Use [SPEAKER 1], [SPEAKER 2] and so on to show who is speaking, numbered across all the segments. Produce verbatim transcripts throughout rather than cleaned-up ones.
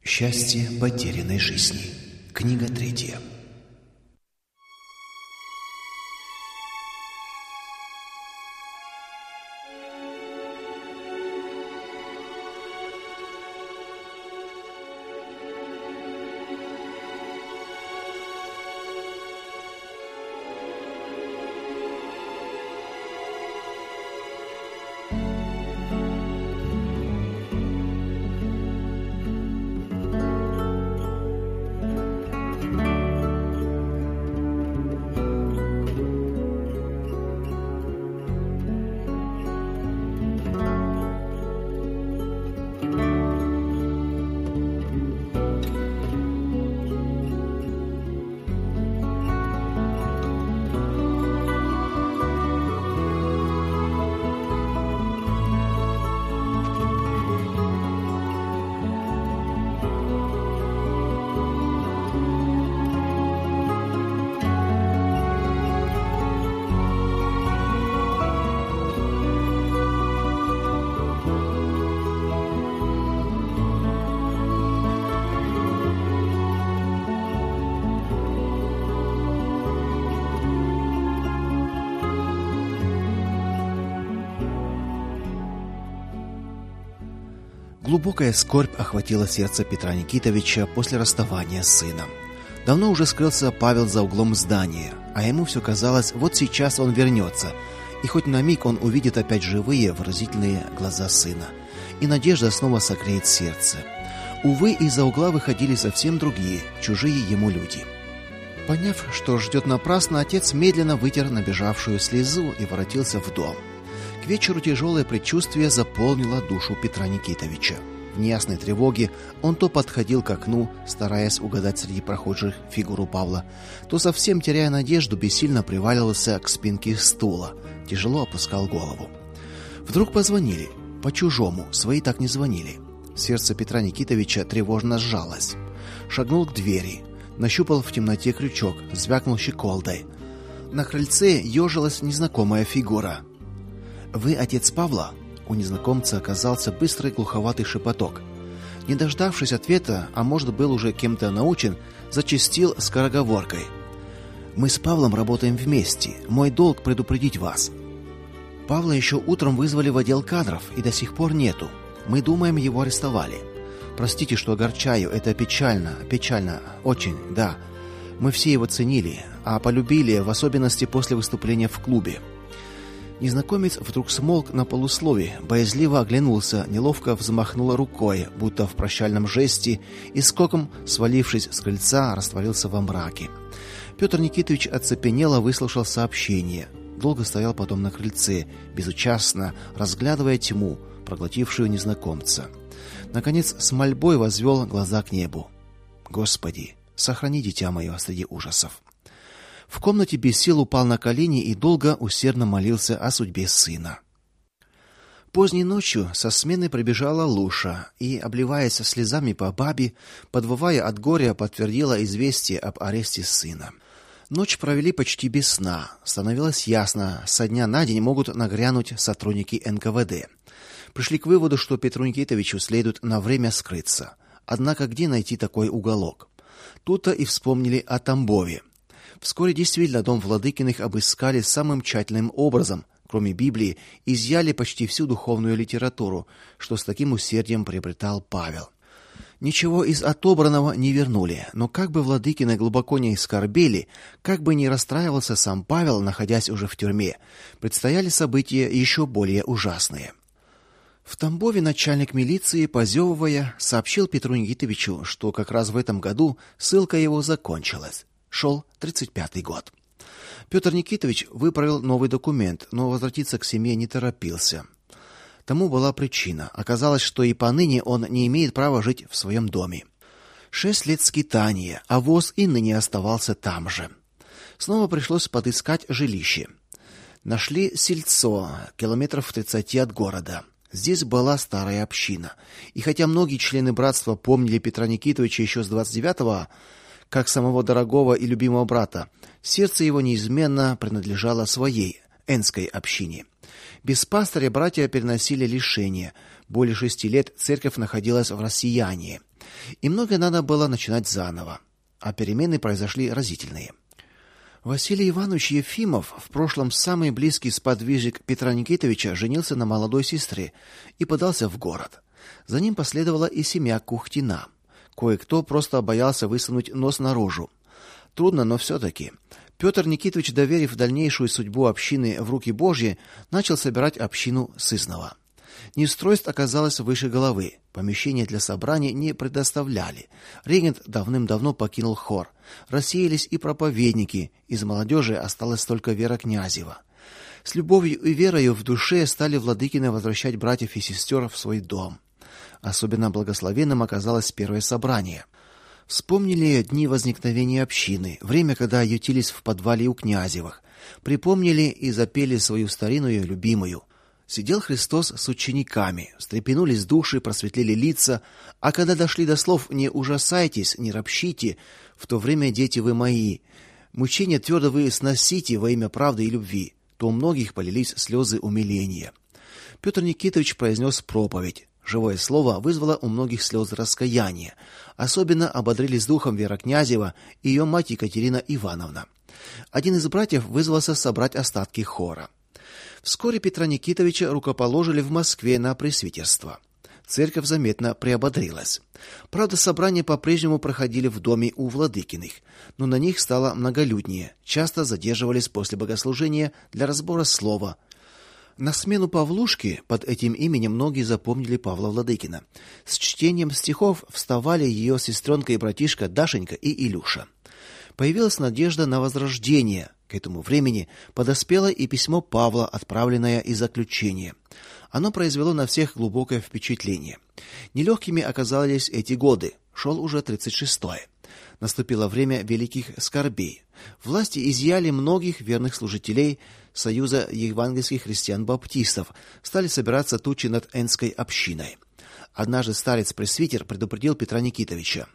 [SPEAKER 1] Счастье потерянной жизни. Книга третья. Глубокая скорбь охватила сердце Петра Никитовича после расставания с сыном. Давно уже скрылся Павел за углом здания, а ему все казалось, вот сейчас он вернется, и хоть на миг он увидит опять живые, выразительные глаза сына, и надежда снова согреет сердце. Увы, из-за угла выходили совсем другие, чужие ему люди. Поняв, что ждет напрасно, отец медленно вытер набежавшую слезу и воротился в дом. К вечеру тяжелое предчувствие заполнило душу Петра Никитовича. В неясной тревоге он то подходил к окну, стараясь угадать среди прохожих фигуру Павла, то совсем теряя надежду, бессильно приваливался к спинке стула, тяжело опускал голову. Вдруг позвонили, по-чужому, свои так не звонили. Сердце Петра Никитовича тревожно сжалось. Шагнул к двери, нащупал в темноте крючок, звякнул щеколдой. На крыльце ёжилась незнакомая фигура. Вы отец Павла? У незнакомца оказался быстрый глуховатый шепоток. Не дождавшись ответа, а может, был уже кем-то научен, зачастил скороговоркой: мы с Павлом работаем вместе. Мой долг предупредить вас. Павла еще утром вызвали в отдел кадров, и до сих пор нету. Мы думаем, его арестовали. Простите, что огорчаю, это печально, печально, очень, да. Мы все его ценили, а полюбили, в особенности после выступления в клубе. Незнакомец вдруг смолк на полуслове, боязливо оглянулся, неловко взмахнул рукой, будто в прощальном жесте, и скоком, свалившись с крыльца, растворился во мраке. Петр Никитович оцепенело выслушал сообщение. Долго стоял потом на крыльце, безучастно разглядывая тьму, проглотившую незнакомца. Наконец, с мольбой возвел глаза к небу. Господи, сохрани дитя мое среди ужасов. В комнате без сил упал на колени и долго усердно молился о судьбе сына. Поздней ночью со смены прибежала Луша и, обливаясь слезами по бабе, подвывая от горя, подтвердила известие об аресте сына. Ночь провели почти без сна. Становилось ясно, со дня на день могут нагрянуть сотрудники эн ка вэ дэ. Пришли к выводу, что Петру Никитовичу следует на время скрыться. Однако где найти такой уголок? Тут-то и вспомнили о Тамбове. Вскоре действительно дом Владыкиных обыскали самым тщательным образом. Кроме Библии, изъяли почти всю духовную литературу, что с таким усердием приобретал Павел. Ничего из отобранного не вернули, но как бы Владыкины глубоко не скорбели, как бы не расстраивался сам Павел, находясь уже в тюрьме, предстояли события еще более ужасные. В Тамбове начальник милиции, позевывая, сообщил Петру Никитовичу, что как раз в этом году ссылка его закончилась. Шел тридцать пятый год. Петр Никитович выправил новый документ, но возвратиться к семье не торопился. Тому была причина. Оказалось, что и поныне он не имеет права жить в своем доме. Шесть лет скитания, а воз и ныне оставался там же. Снова пришлось подыскать жилище. Нашли сельцо, километров в тридцати от города. Здесь была старая община. И хотя многие члены братства помнили Петра Никитовича еще с двадцать девятого, как самого дорогого и любимого брата, сердце его неизменно принадлежало своей энской общине. Без пастыря братья переносили лишения. Более шести лет церковь находилась в рассеянии. и многое надо было начинать заново, а перемены произошли разительные. Василий Иванович Ефимов, в прошлом самый близкий сподвижник Петра Никитовича, женился на молодой сестре и подался в город. За ним последовала и семья Кухтина. Кое-кто просто боялся высунуть нос наружу. Трудно, но все-таки. Петр Никитович, доверив дальнейшую судьбу общины в руки Божьи, начал собирать общину сызнова. Неустройств оказалось выше головы. Помещения для собраний не предоставляли. Регент давным-давно покинул хор. Рассеялись и проповедники. Из молодежи осталась только Вера Князева. С любовью и верою в душе стали владыкины возвращать братьев и сестер в свой дом. Особенно благословенным оказалось первое собрание. Вспомнили дни возникновения общины, время, когда ютились в подвале у Князевых. Припомнили и запели свою старинную любимую. Сидел Христос с учениками, встрепенулись души, просветлели лица, а когда дошли до слов «не ужасайтесь, не ропщите, в то время, дети вы мои, мучения твердо вы сносите во имя правды и любви», то у многих полились слезы умиления. Петр Никитович произнес проповедь. Живое слово вызвало у многих слезы раскаяния. Особенно ободрились духом Вера Князева и ее мать Екатерина Ивановна. Один из братьев вызвался собрать остатки хора. Вскоре Петра Никитовича рукоположили в Москве на пресвитерство. Церковь заметно приободрилась. Правда, собрания по-прежнему проходили в доме у Владыкиных, но на них стало многолюднее. Часто задерживались после богослужения для разбора слова. На смену Павлушке, под этим именем многие запомнили Павла Владыкина, с чтением стихов вставали ее сестренка и братишка Дашенька и Илюша. Появилась надежда на возрождение. К этому времени подоспело и письмо Павла, отправленное из заключения. Оно произвело на всех глубокое впечатление. Нелегкими оказались эти годы. Шел уже тридцать шестой. Наступило время великих скорбей. Власти изъяли многих верных служителей Союза евангельских христиан-баптистов, стали собираться тучи над Энской общиной. Однажды старец-пресвитер предупредил Петра Никитовича: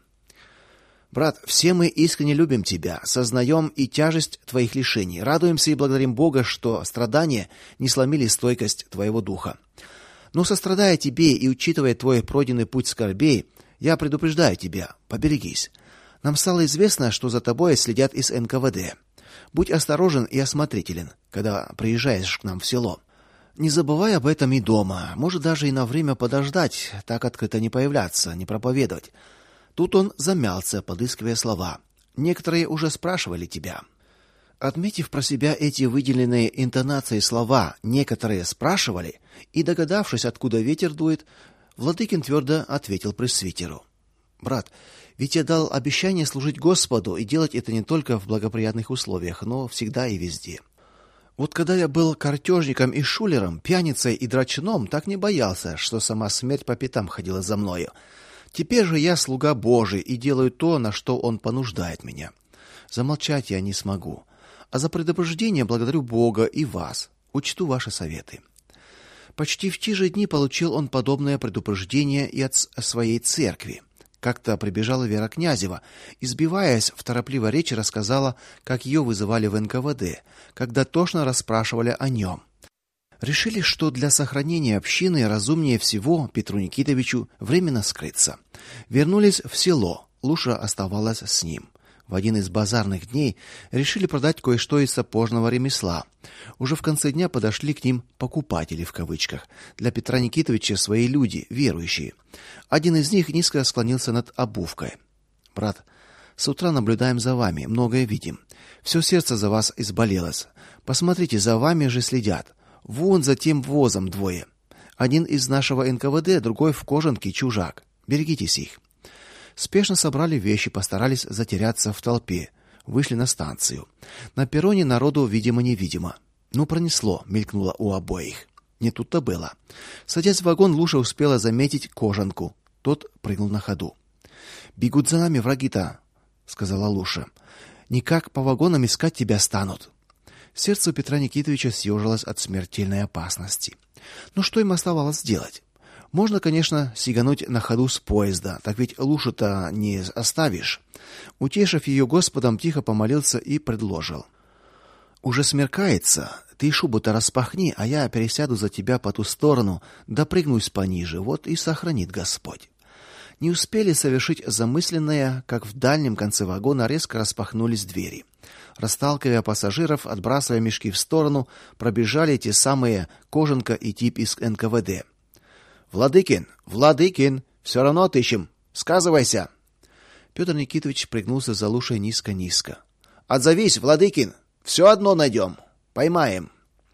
[SPEAKER 1] «Брат, все мы искренне любим тебя, сознаем и тяжесть твоих лишений, радуемся и благодарим Бога, что страдания не сломили стойкость твоего духа. Но сострадая тебе и учитывая твой пройденный путь скорбей, я предупреждаю тебя: поберегись. Нам стало известно, что за тобой следят из эн ка вэ дэ. Будь осторожен и осмотрителен, когда приезжаешь к нам в село. Не забывай об этом и дома, может даже и на время подождать, так открыто не появляться, не проповедовать». Тут он замялся, подыскивая слова. Некоторые уже спрашивали тебя. Отметив про себя эти выделенные интонацией слова «некоторые спрашивали» и догадавшись, откуда ветер дует, Владыкин твердо ответил пресвитеру: «Брат, ведь я дал обещание служить Господу и делать это не только в благоприятных условиях, но всегда и везде. Вот когда я был картежником и шулером, пьяницей и драчуном, так не боялся, что сама смерть по пятам ходила за мною. Теперь же я слуга Божий и делаю то, на что он понуждает меня. Замолчать я не смогу, а за предупреждение благодарю Бога и вас. Учту ваши советы». Почти в те же дни получил он подобное предупреждение и от своей церкви. Как-то прибежала Вера Князева и, сбиваясь в торопливой речи, рассказала, как ее вызывали в эн ка вэ дэ, когда тошно расспрашивали о нем. Решили, что для сохранения общины разумнее всего Петру Никитовичу временно скрыться. Вернулись в село, Луша оставалась с ним. В один из базарных дней решили продать кое-что из сапожного ремесла. Уже в конце дня подошли к ним «покупатели» в кавычках. Для Петра Никитовича свои люди, верующие. Один из них низко склонился над обувкой. «Брат, с утра наблюдаем за вами, многое видим. Все сердце за вас изболелось. Посмотрите, за вами же следят. Вон за тем возом двое. Один из нашего эн ка вэ дэ, другой в кожанке чужак. Берегитесь их». Спешно собрали вещи, постарались затеряться в толпе. Вышли на станцию. На перроне народу видимо-невидимо. Ну, пронесло, мелькнуло у обоих. Не тут-то было. Садясь в вагон, Луша успела заметить кожанку. Тот прыгнул на ходу. «Бегут за нами враги-то», — сказала Луша. «Никак по вагонам искать тебя станут». Сердце у Петра Никитовича съежилось от смертельной опасности. Но что им оставалось делать? Можно, конечно, сигануть на ходу с поезда, так ведь Лушу-то не оставишь. Утешив ее Господом, тихо помолился и предложил: «Уже смеркается, ты шубу-то распахни, а я пересяду за тебя по ту сторону, допрыгнусь пониже, вот и сохранит Господь». Не успели совершить замысленное, как в дальнем конце вагона резко распахнулись двери. Расталкивая пассажиров, отбрасывая мешки в сторону, пробежали те самые Кожанка и тип из эн ка вэ дэ. Владыкин, Владыкин, все равно отыщем. Сказывайся. Петр Никитович пригнулся за Лушей низко-низко. Отзовись, Владыкин, все одно найдем. Поймаем.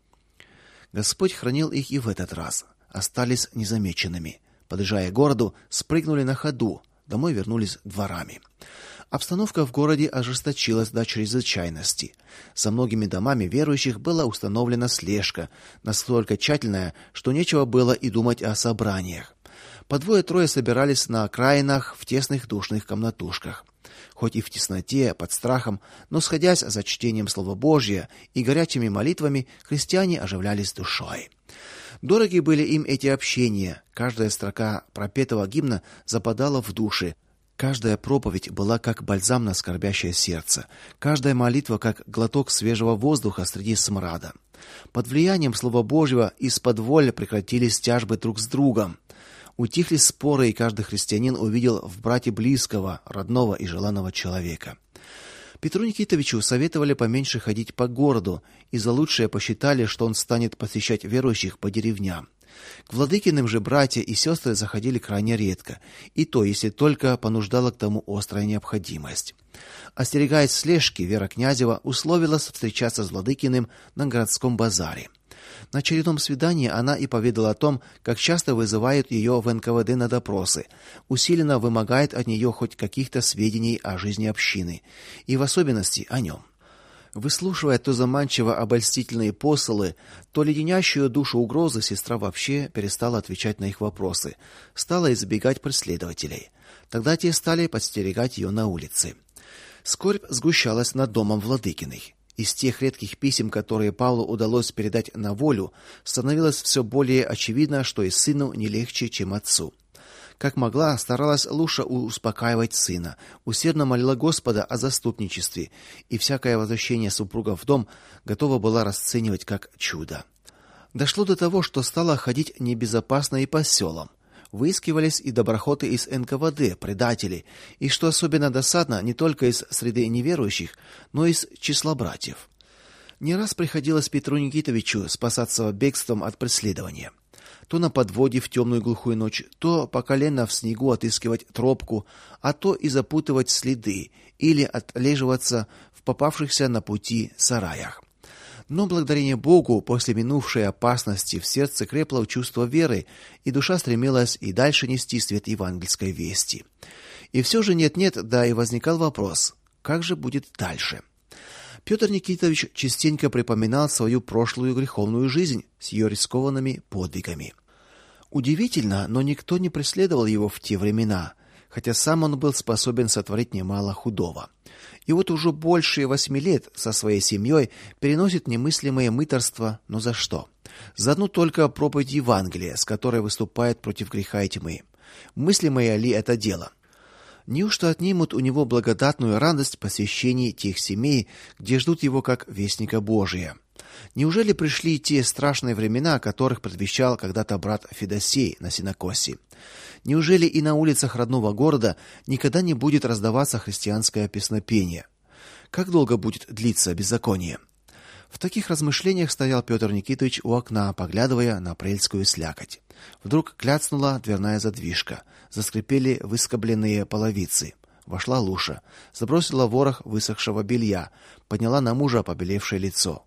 [SPEAKER 1] Господь хранил их и в этот раз. Остались незамеченными. Подъезжая к городу, спрыгнули на ходу, домой вернулись дворами. Обстановка в городе ожесточилась до чрезвычайности. За многими домами верующих была установлена слежка, настолько тщательная, что нечего было и думать о собраниях. По двое-трое собирались на окраинах в тесных душных комнатушках. Хоть и в тесноте, под страхом, но сходясь за чтением Слова Божьего и горячими молитвами, христиане оживлялись душой. Дороги были им эти общения. Каждая строка пропетого гимна западала в души. Каждая проповедь была как бальзам на скорбящее сердце, каждая молитва как глоток свежего воздуха среди смрада. Под влиянием Слова Божьего из-под воли прекратились тяжбы друг с другом. Утихли споры, и каждый христианин увидел в брате близкого, родного и желанного человека. Петру Никитовичу советовали поменьше ходить по городу, и за лучшее посчитали, что он станет посещать верующих по деревням. К Владыкиным же братья и сестры заходили крайне редко, и то, если только понуждала к тому острая необходимость. Остерегаясь слежки, Вера Князева условилась встречаться с Владыкиным на городском базаре. На очередном свидании она и поведала о том, как часто вызывают ее в эн ка вэ дэ на допросы, усиленно вымогает от нее хоть каких-то сведений о жизни общины, и в особенности о нем. Выслушивая то заманчиво обольстительные посылы, то леденящую душу угрозы, сестра вообще перестала отвечать на их вопросы, стала избегать преследователей. Тогда те стали подстерегать ее на улице. Скорбь сгущалась над домом Владыкиных. Из тех редких писем, которые Павлу удалось передать на волю, становилось все более очевидно, что и сыну не легче, чем отцу. Как могла, старалась Луша успокаивать сына, усердно молила Господа о заступничестве, и всякое возвращение супруга в дом готова была расценивать как чудо. Дошло до того, что стало ходить небезопасно и по селам. Выискивались и доброхоты из эн ка вэ дэ, предатели, и, что особенно досадно, не только из среды неверующих, но и из числа братьев. Не раз приходилось Петру Никитовичу спасаться бегством от преследования. То на подводе в темную глухую ночь, то по колено в снегу отыскивать тропку, а то и запутывать следы или отлеживаться в попавшихся на пути сараях. Но благодарение Богу, после минувшей опасности в сердце крепло чувство веры, и душа стремилась и дальше нести свет евангельской вести. И все же нет-нет, да и возникал вопрос: как же будет дальше? Петр Никитович частенько припоминал свою прошлую греховную жизнь с ее рискованными подвигами. Удивительно, но никто не преследовал его в те времена, хотя сам он был способен сотворить немало худого. И вот уже больше восьми лет со своей семьей переносит немыслимое мытарство, но за что? За одну только проповедь Евангелия, с которой выступает против греха и тьмы. Мыслимое ли это дело? Неужто отнимут у него благодатную радость посещений тех семей, где ждут его как вестника Божия? Неужели пришли те страшные времена, о которых предвещал когда-то брат Федосей на сенокосе? Неужели и на улицах родного города никогда не будет раздаваться христианское песнопение? Как долго будет длиться беззаконие? В таких размышлениях стоял Петр Никитович у окна, поглядывая на апрельскую слякоть. Вдруг кляцнула дверная задвижка, заскрипели выскобленные половицы. Вошла Луша, забросила ворох высохшего белья, подняла на мужа побелевшее лицо.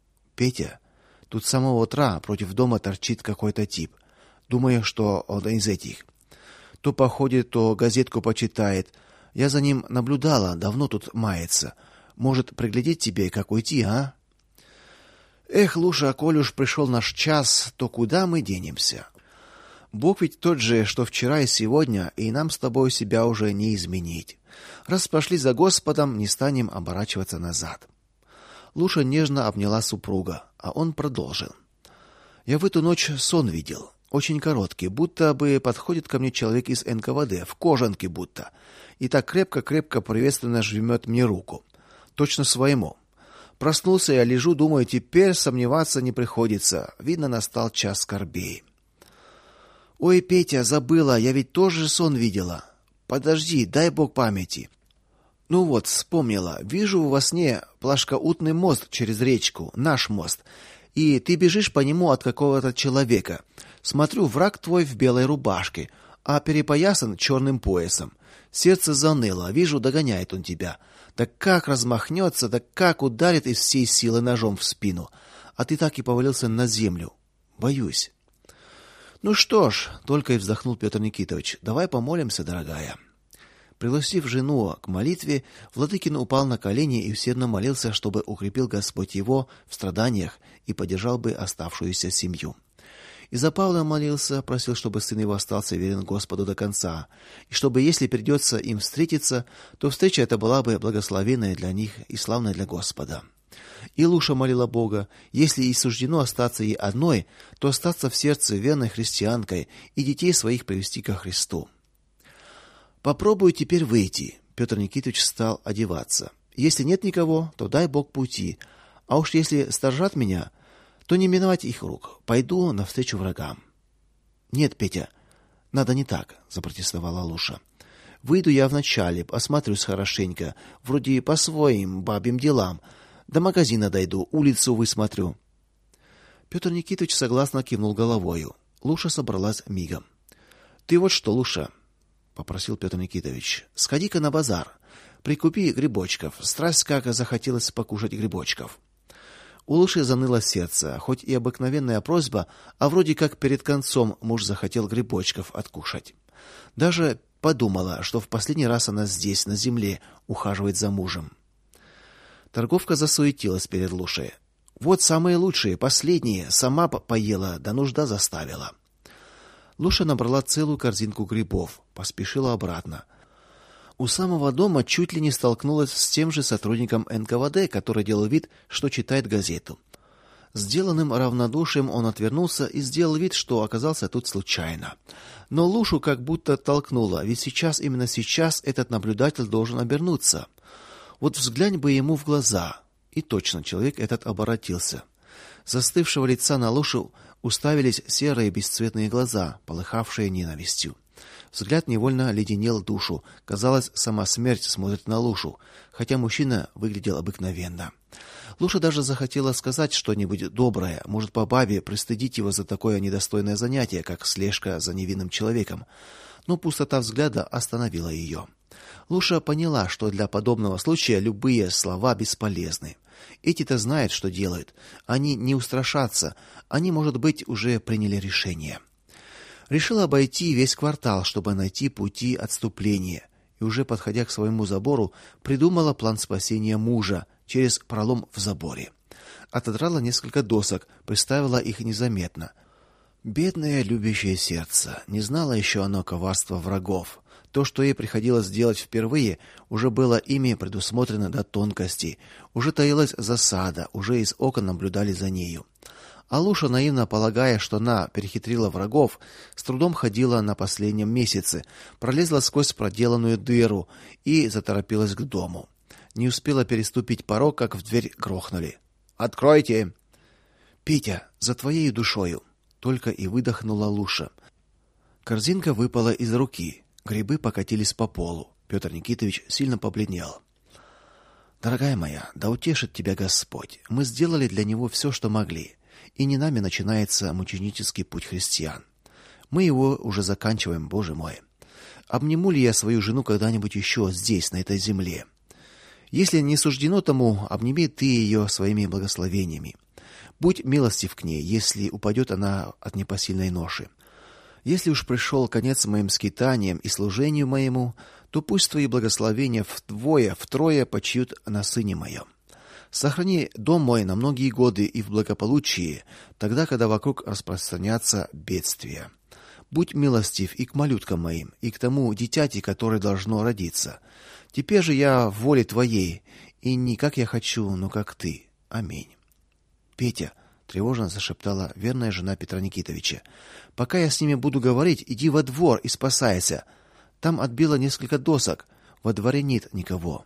[SPEAKER 1] Петя, тут с самого утра против дома торчит какой-то тип. Думаю, что он из этих. То походит, то газетку почитает. Я за ним наблюдала, давно тут мается. Может, приглядеть тебе, как уйти, а? Эх, Луша, коль уж пришел наш час, то куда мы денемся? Бог ведь тот же, что вчера и сегодня, и нам с тобой себя уже не изменить. Раз пошли за Господом, не станем оборачиваться назад. Луша нежно обняла супруга, а он продолжил. Я в эту ночь сон видел, очень короткий, будто бы подходит ко мне человек из эн ка вэ дэ, в кожанке будто, и так крепко-крепко приветственно жмет мне руку, точно своему. Проснулся я, лежу, думаю, теперь сомневаться не приходится. Видно, настал час скорбей. Ой, Петя, забыла, я ведь тоже сон видела. Подожди, дай бог памяти. Ну вот, вспомнила. Вижу во сне плашкоутный мост через речку, наш мост. И ты бежишь по нему от какого-то человека. Смотрю, враг твой в белой рубашке, а перепоясан черным поясом. Сердце заныло, вижу, догоняет он тебя. Да как размахнется, да как ударит из всей силы ножом в спину. А ты так и повалился на землю. Боюсь. Ну что ж, только и вздохнул Петр Никитович. Давай помолимся, дорогая. Пригласив жену к молитве, Владыкин упал на колени и усердно молился, чтобы укрепил Господь его в страданиях и поддержал бы оставшуюся семью. И за Павла молился, просил, чтобы сын его остался верен Господу до конца, и чтобы, если придется им встретиться, то встреча эта была бы благословенная для них и славная для Господа. И Луша молила Бога, если и суждено остаться ей одной, то остаться в сердце верной христианкой и детей своих привести ко Христу. Попробую теперь выйти. Петр Никитович стал одеваться. Если нет никого, то дай Бог пути. А уж если сторожат меня, то не миновать их рук. Пойду навстречу врагам. Нет, Петя, надо не так, запротестовала Луша. Выйду я вначале, осмотрюсь хорошенько, вроде по своим бабьим делам. До магазина дойду, улицу высмотрю. Петр Никитович согласно кивнул головою. Луша собралась мигом. Ты вот что, Луша, попросил Петр Никитович. Сходи-ка на базар, прикупи грибочков. Страсть как захотелось покушать грибочков. У Луши заныло сердце, хоть и обыкновенная просьба, а вроде как перед концом муж захотел грибочков откушать. Даже подумала, что в последний раз она здесь, на земле, ухаживает за мужем. Торговка засуетилась перед Лушей. Вот самые лучшие, последние, сама поела, да нужда заставила. Луша набрала целую корзинку грибов, поспешила обратно. У самого дома чуть ли не столкнулась с тем же сотрудником эн ка вэ дэ, который делал вид, что читает газету. Сделанным равнодушием он отвернулся и сделал вид, что оказался тут случайно. Но Лушу как будто толкнуло, ведь сейчас, именно сейчас этот наблюдатель должен обернуться. Вот взглянь бы ему в глаза. И точно человек этот оборотился. Застывшего лица на Лушу уставились серые бесцветные глаза, полыхавшие ненавистью. Взгляд невольно леденел душу. Казалось, сама смерть смотрит на Лушу, хотя мужчина выглядел обыкновенно. Луша даже захотела сказать что-нибудь доброе, может, по бабе пристыдить его за такое недостойное занятие, как слежка за невинным человеком. Но пустота взгляда остановила ее. Луша поняла, что для подобного случая любые слова бесполезны. Эти-то знают, что делают. Они не устрашатся. Они, может быть, уже приняли решение. Решила обойти весь квартал, чтобы найти пути отступления, и уже подходя к своему забору, придумала план спасения мужа через пролом в заборе. Отодрала несколько досок, приставила их незаметно. Бедное любящее сердце, не знало еще оно коварства врагов. То, что ей приходилось делать впервые, уже было ими предусмотрено до тонкостей. Уже таилась засада, уже из окон наблюдали за нею. А Луша, наивно полагая, что она перехитрила врагов, с трудом ходила на последнем месяце, пролезла сквозь проделанную дыру и заторопилась к дому. Не успела переступить порог, как в дверь грохнули. Откройте. Петя, за твоей душою, только и выдохнула Луша. Корзинка выпала из руки. Грибы покатились по полу. Петр Никитович сильно побледнел. Дорогая моя, да утешит тебя Господь. Мы сделали для него все, что могли. И не нами начинается мученический путь христиан. Мы его уже заканчиваем, Боже мой. Обниму ли я свою жену когда-нибудь еще здесь, на этой земле? Если не суждено тому, обними ты ее своими благословениями. Будь милостив к ней, если упадет она от непосильной ноши. Если уж пришел конец моим скитаниям и служению моему, то пусть твои благословения вдвое, втрое почиют на сыне моем. Сохрани дом мой на многие годы и в благополучии, тогда, когда вокруг распространятся бедствия. Будь милостив и к малюткам моим, и к тому дитяти, которое должно родиться. Теперь же я в воле твоей, и не как я хочу, но как ты. Аминь. Петя, тревожно зашептала верная жена Петра Никитовича. Пока я с ними буду говорить, иди во двор и спасайся. Там отбило несколько досок, во дворе нет никого.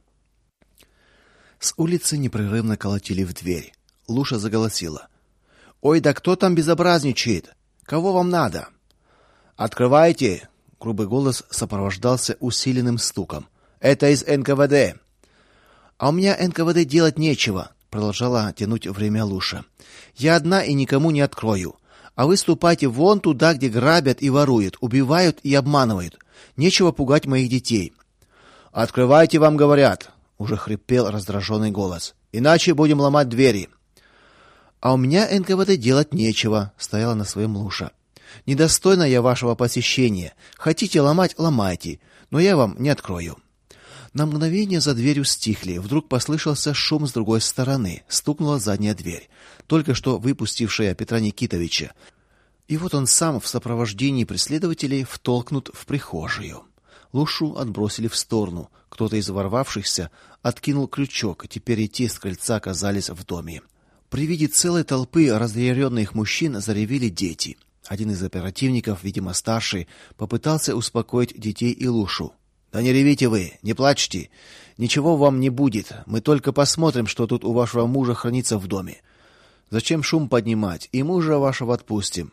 [SPEAKER 1] С улицы непрерывно колотили в дверь. Луша заголосила: "Ой, да кто там безобразничает? Кого вам надо?" "Открывайте", Грубый голос сопровождался усиленным стуком. «Это из эн ка вэ дэ!» «А у меня эн ка вэ дэ делать нечего», — продолжала тянуть время Луша. «Я одна и никому не открою. А вы ступайте вон туда, где грабят и воруют, убивают и обманывают. Нечего пугать моих детей». «Открывайте, вам говорят», — уже хрипел раздраженный голос. «Иначе будем ломать двери». «А у меня эн ка вэ дэ делать нечего», — стояла на своем Луша. «Недостойна я вашего посещения. Хотите ломать — ломайте, но я вам не открою». На мгновение за дверью стихли. Вдруг послышался шум с другой стороны. Стукнула задняя дверь, только что выпустившая Петра Никитовича. И вот он сам в сопровождении преследователей втолкнут в прихожую. Лушу отбросили в сторону. Кто-то из ворвавшихся откинул крючок, и теперь и те с крыльца оказались в доме. При виде целой толпы разъяренных мужчин заревели дети. Один из оперативников, видимо старший, попытался успокоить детей и Лушу. «Да не ревите вы, не плачьте. Ничего вам не будет. Мы только посмотрим, что тут у вашего мужа хранится в доме. Зачем шум поднимать? И мужа вашего отпустим».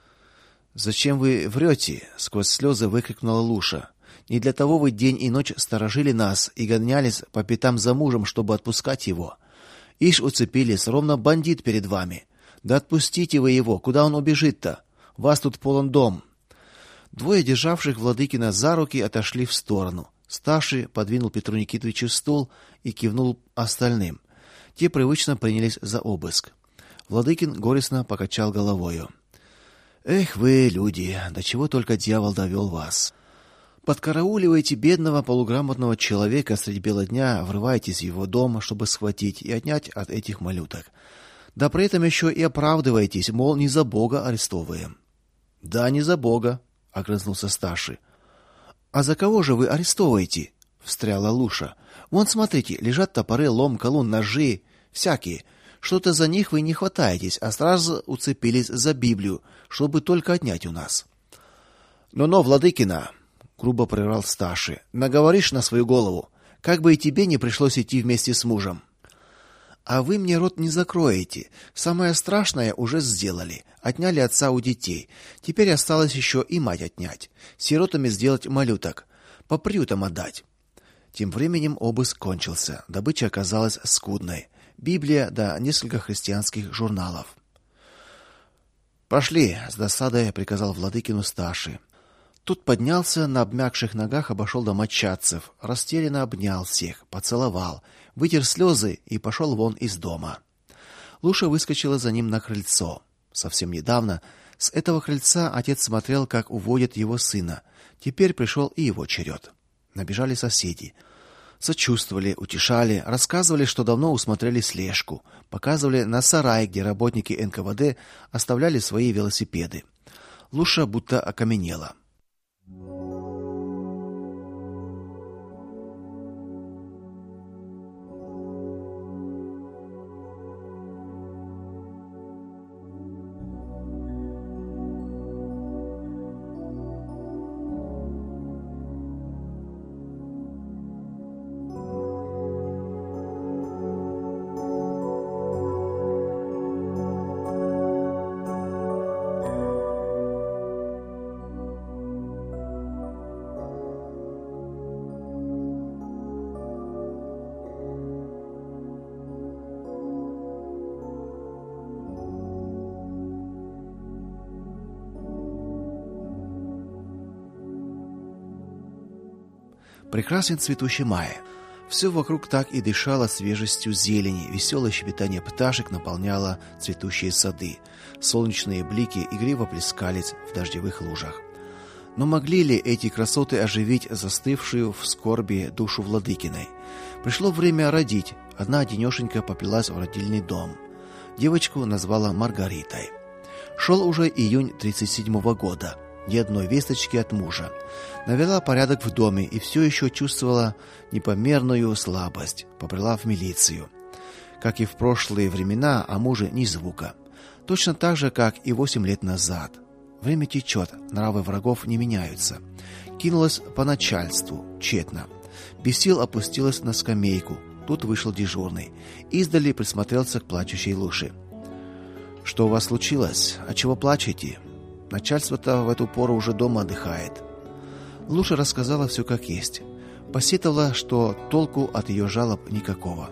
[SPEAKER 1] «Зачем вы врете?» — сквозь слезы выкрикнула Луша. «Не для того вы день и ночь сторожили нас и гонялись по пятам за мужем, чтобы отпускать его. Ишь уцепились, ровно бандит перед вами. Да отпустите вы его, куда он убежит-то? Вас тут полон дом». Двое державших Владыкина за руки отошли в сторону. Старший подвинул Петру Никитовичу стул и кивнул остальным. Те привычно принялись за обыск. Владыкин горестно покачал головою. «Эх вы, люди, до чего только дьявол довел вас. Подкарауливаете бедного полуграмотного человека средь бела дня, врываетесь в его дом, чтобы схватить и отнять от этих малюток. Да при этом еще и оправдываетесь, мол, не за Бога арестовываем». «Да, не за Бога», — огрызнулся старший. «А за кого же вы арестовываете?» — встряла Луша. «Вон, смотрите, лежат топоры, лом, колун, ножи, всякие. Что-то за них вы не хватаетесь, а сразу уцепились за Библию, чтобы только отнять у нас». «Но-но, Владыкина», — грубо прервал старший, — «наговоришь на свою голову, как бы и тебе не пришлось идти вместе с мужем». «А вы мне рот не закроете. Самое страшное уже сделали. Отняли отца у детей. Теперь осталось еще и мать отнять. Сиротами сделать малюток. По приютам отдать». Тем временем обыск кончился. Добыча оказалась скудной. Библия да несколько христианских журналов. «Пошли», — с досадой приказал Владыкину старший. Тут поднялся на обмякших ногах, обошел домочадцев, растерянно обнял всех, поцеловал, вытер слезы и пошел вон из дома. Луша выскочила за ним на крыльцо. Совсем недавно с этого крыльца отец смотрел, как уводят его сына. Теперь пришел и его черед. Набежали соседи. Сочувствовали, утешали, рассказывали, что давно усмотрели слежку, показывали на сарай, где работники эн ка вэ дэ оставляли свои велосипеды. Луша будто окаменела. Прекрасен цветущий май. Все вокруг так и дышало свежестью зелени, веселое щебетание пташек наполняло цветущие сады. Солнечные блики игриво плескались в дождевых лужах. Но могли ли эти красоты оживить застывшую в скорби душу Владыкиной? Пришло время родить. Одна одинешенька поплелась в родильный дом. Девочку назвала Маргаритой. Шел уже июнь тридцать седьмого года. Ни одной весточки от мужа. Навела порядок в доме и все еще чувствовала непомерную слабость. Побрела в милицию. Как и в прошлые времена, о муже ни звука. Точно так же, как и восемь лет назад. Время течет, нравы врагов не меняются. Кинулась по начальству, тщетно. Без сил опустилась на скамейку. Тут вышел дежурный. Издали присмотрелся к плачущей Луше. «Что у вас случилось? Отчего плачете? Начальство-то в эту пору уже дома отдыхает». Луша рассказала все как есть. Посетовала, что толку от ее жалоб никакого.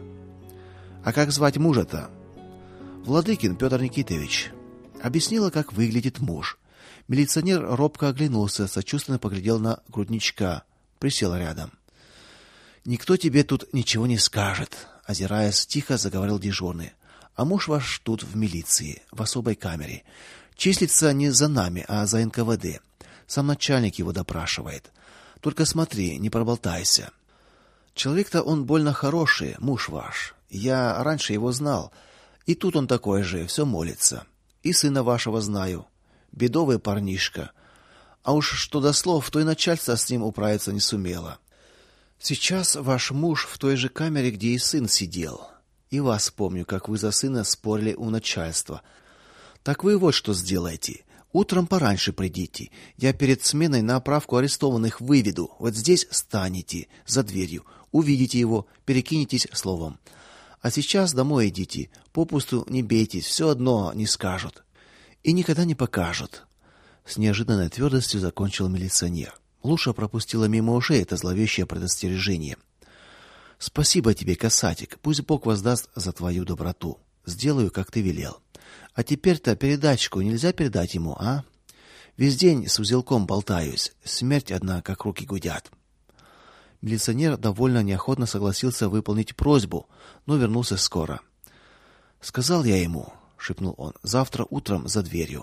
[SPEAKER 1] А как звать мужа-то? Владыкин Петр Никитович. Объяснила, как выглядит муж. Милиционер робко оглянулся, сочувственно поглядел на грудничка, присел рядом. Никто тебе тут ничего не скажет, озираясь, тихо заговорил дежурный. А муж ваш тут в милиции, в особой камере. Числится не за нами, а за эн ка вэ дэ. Сам начальник его допрашивает. Только смотри, не проболтайся. Человек-то он больно хороший, муж ваш. Я раньше его знал. И тут он такой же, все молится. И сына вашего знаю. Бедовый парнишка. А уж что до слов, то и начальство с ним управиться не сумело. Сейчас ваш муж в той же камере, где и сын сидел. И вас помню, как вы за сына спорили у начальства. Так вы вот что сделайте. Утром пораньше придите. Я перед сменой на оправку арестованных выведу. Вот здесь станете за дверью, увидите его, перекинетесь словом. А сейчас домой идите. Попусту не бейтесь, все одно не скажут. И никогда не покажут. С неожиданной твердостью закончил милиционер. Луша пропустила мимо ушей это зловещее предостережение. Спасибо тебе, касатик. Пусть Бог воздаст за твою доброту. Сделаю, как ты велел. А теперь-то передачку нельзя передать ему, а? Весь день с узелком болтаюсь. Смерть одна, как руки гудят. Милиционер довольно неохотно согласился выполнить просьбу, но вернулся скоро. Сказал я ему, шепнул он. Завтра утром за дверью.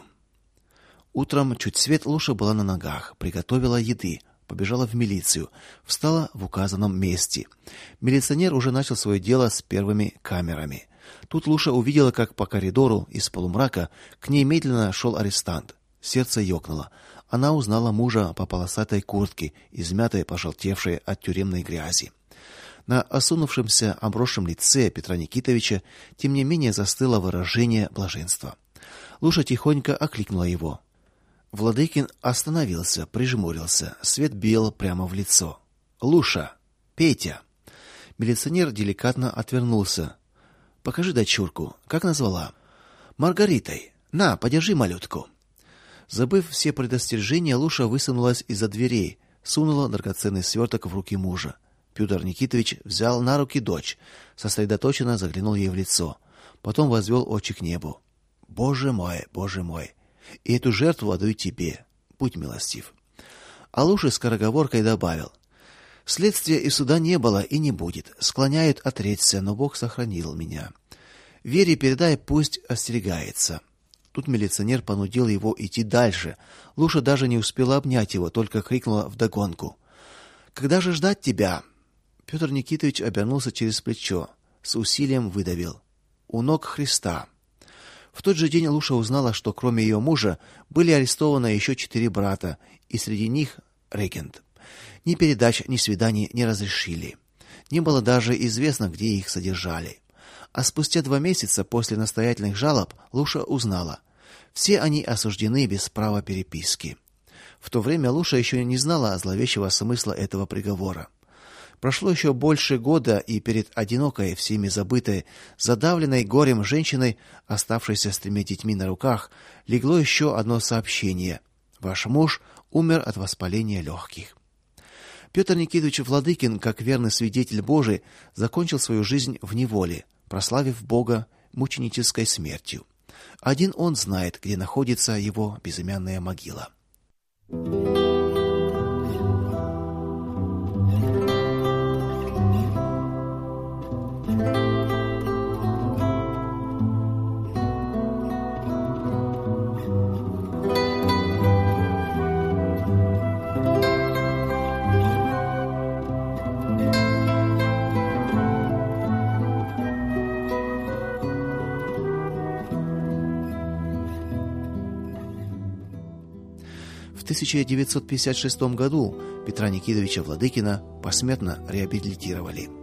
[SPEAKER 1] Утром чуть свет Луша была на ногах, приготовила еды, побежала в милицию, встала в указанном месте. Милиционер уже начал свое дело с первыми камерами. Тут Луша увидела, как по коридору из полумрака к ней медленно шел арестант. Сердце ёкнуло. Она узнала мужа по полосатой куртке, измятой, пожелтевшей от тюремной грязи. На осунувшемся, обросшем лице Петра Никитовича тем не менее застыло выражение блаженства. Луша тихонько окликнула его. Владыкин остановился, прижмурился. Свет бил прямо в лицо. Луша, Петя. Милиционер деликатно отвернулся. Покажи дочурку, как назвала? Маргаритой. На, подержи малютку. Забыв все предостережения, Луша высунулась из-за дверей, сунула драгоценный сверток в руки мужа. Петр Никитович взял на руки дочь, сосредоточенно заглянул ей в лицо, потом возвел очи к небу. Боже мой, Боже мой. И эту жертву отдаю тебе. Будь милостив. А Луша скороговоркой добавил: следствия и суда не было и не будет. Склоняют отречься, но Бог сохранил меня. Вере передай, пусть остерегается. Тут милиционер понудил его идти дальше. Луша даже не успела обнять его, только крикнула вдогонку: когда же ждать тебя? Петр Никитович обернулся через плечо, с усилием выдавил: у ног Христа. В тот же день Луша узнала, что кроме ее мужа были арестованы еще четыре брата, и среди них регент. Ни передач, ни свиданий не разрешили. Не было даже известно, где их содержали. А спустя два месяца после настоятельных жалоб Луша узнала: все они осуждены без права переписки. В то время Луша еще не знала зловещего смысла этого приговора. Прошло еще больше года, и перед одинокой, всеми забытой, задавленной горем женщиной, оставшейся с тремя детьми на руках, легло еще одно сообщение: ваш муж умер от воспаления легких. Петр Никитович Владыкин, как верный свидетель Божий, закончил свою жизнь в неволе, прославив Бога мученической смертью. Один он знает, где находится его безымянная могила. В тысяча девятьсот пятьдесят шестом году Петра Никитовича Владыкина посмертно реабилитировали.